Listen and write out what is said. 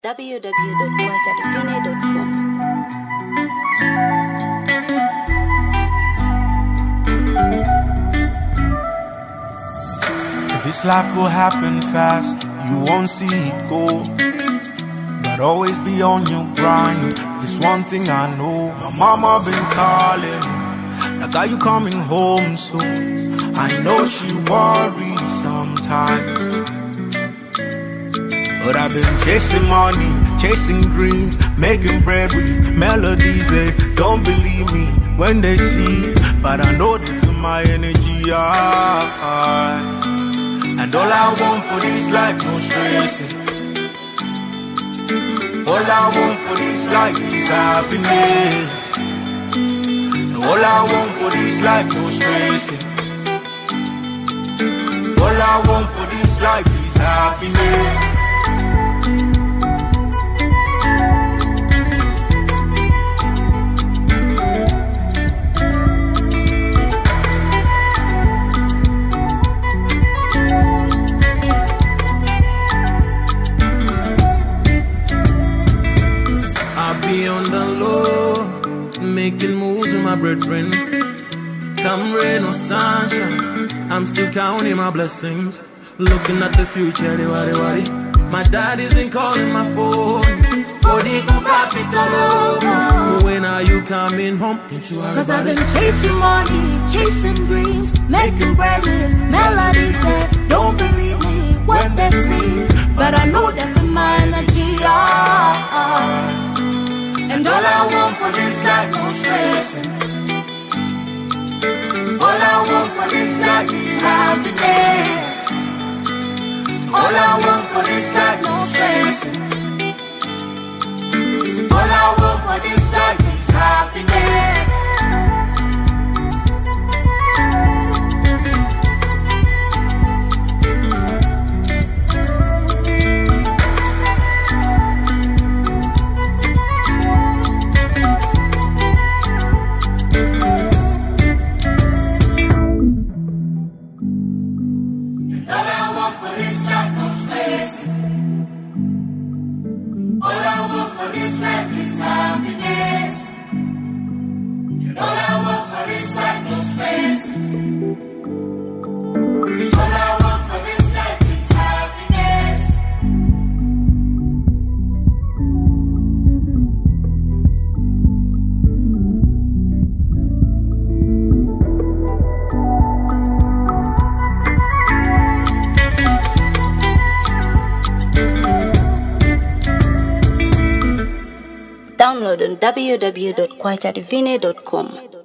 This life will happen fast, you won't see it go. But always be on your grind, this one thing I know. My mama been calling, like are you coming home soon? I know she worries sometimes, but I've been chasing money, chasing dreams, making bread with melodies. They don't believe me when they see, but I know they feel my energy. And all I want for this life, no stressing. All I want for this life is happiness. All I want for this life, no stressing. All I want for this life is happiness. Be on the low, making moves with my brethren. Come rain or sunshine, I'm still counting my blessings. Looking at the future, they worry. My daddy's been calling my phone. When are you coming home? Don't you worry. Cause I've been chasing money, chasing dreams, making bread with melodies that don't believe me what they see, but I know that for my energy. And all I want for this life, no stressing. All I want for this life is happiness. All I want for this life, no stressing. All I want for this life is happiness. Download on www.kwajadivine.com.